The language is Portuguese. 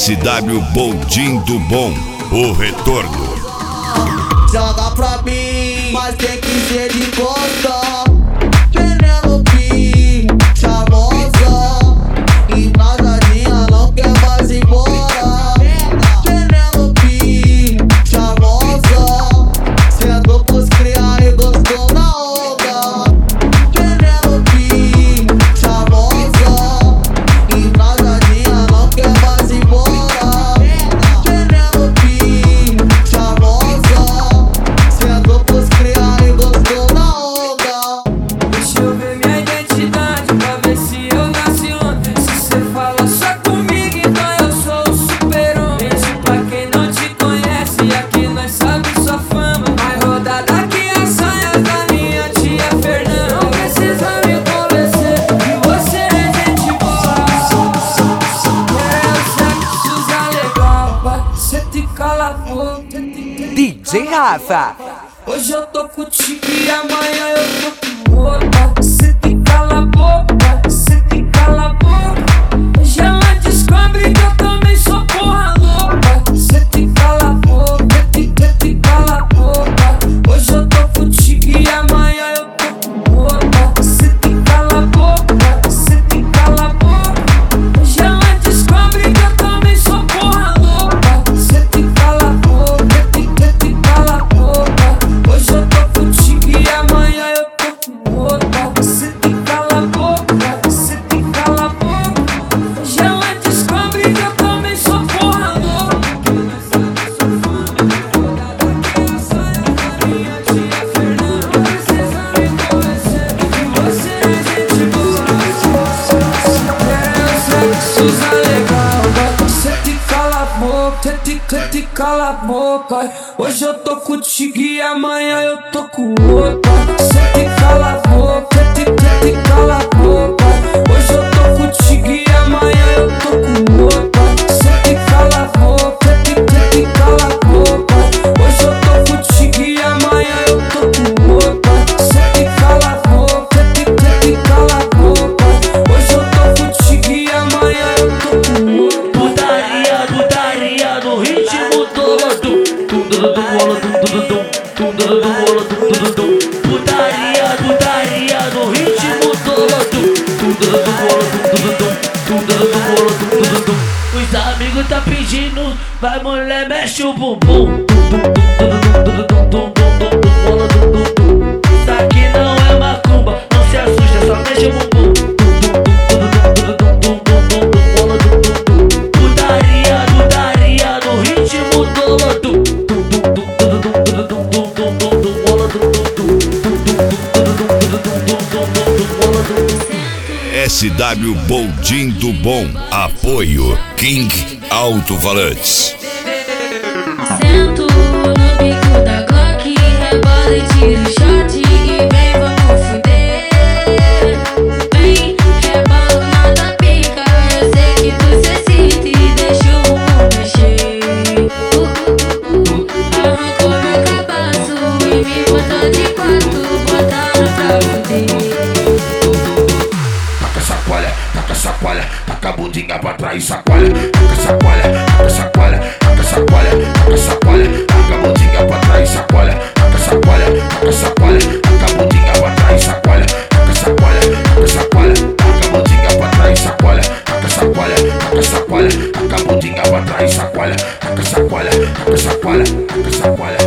SW Boldin do Bom, o retorno. Joga pra mim, mas tem que ser de costa. Penelope, charmosa, embasadinha, não quer mais ir embora. Penelope, charmosa, sentou pros criar e gostou na onda. Penelope, charmosa, embasadinha, não quer mais ir embora. Penelope, charmosa, sentou pros criar e gostou na onda. Deixa eu ver minha identidade pra ver se eu nasci ontem. Se cê fala só comigo, então eu sou o super-homem. Beijo pra quem não te conhece, aqui nós sabe sua fama. Vai rodar daqui as saias da minha tia Fernanda. Não precisa me convencer que você é gente boa. É o sexo usa legal, vai, cê te cala a boca. DJ Rafa. Hoje eu tô contigo e amanhã eu tô com outra. Cê te cala a boca, cê te cala a boca. Hoje ela descobre que eu também sou porra louca. Cê te cala a boca, cê te cala a boca. Hoje eu tô contigo e amanhã eu tô com outra. Cê te cala a boca, cê te cala a boca. Hoje ela descobre que eu também sou porra louca. Cê te cala a boca, cê te cala a boca. Hoje eu tô contigo e amanhã eu tô com outra. Cê te cala a boca, cê te cala a boca. Hoje ela descobre que eu também sou porra louca. Minha tia Fernanda, não precisa me convencer que você é gente boa. É o sexo usa legal, vai, cê te cala a boca, cê te cala a boca. Hoje eu tô contigo e amanhã eu tô com outra. Cê te cala a boca, cê te cala a boca. Hoje eu tô contigo e amanhã eu tô com outra. Cê te cala a boca, cê te cala a boca. Hoje eu tô contigo e amanhã eu tô com outra. Cê te cala a boca, cê te cala a boca. Hoje eu tô contigo e amanhã eu tô com outra. Putaria, putaria no ritmo todo. Putaria, putaria no ritmo todo. Os amigos tá pedindo, vai mulher, mexe o bumbum. Isso aqui não é macumba, não se assusta, só mexe o bumbum. Putaria, putaria no ritmo todo. SW Boldin do Bom, apoio King Alto-Falantes. Sento no bico da Glock, rebola e tiro shot e vem, vamos fuder. Vem, rebolo na tua pica, eu sei que você sinta e deixa o mundo mexer. Arrancou meu cabaço e me botou de quatro, botaram pra fuder. Taca sacola, taca a bundinha pra trás, sacola. Taca sacola, taca sacola, taca sacola, taca sacola, taca a bundinha pra trás, sacola. Taca sacola, taca sacola, taca a bundinha pra trás, sacola. Taca sacola, taca sacola, taca a bundinha pra trás, sacola. Taca sacola, taca sacola, taca a bundinha pra trás, sacola. Taca sacola, taca sacola, taca sacola.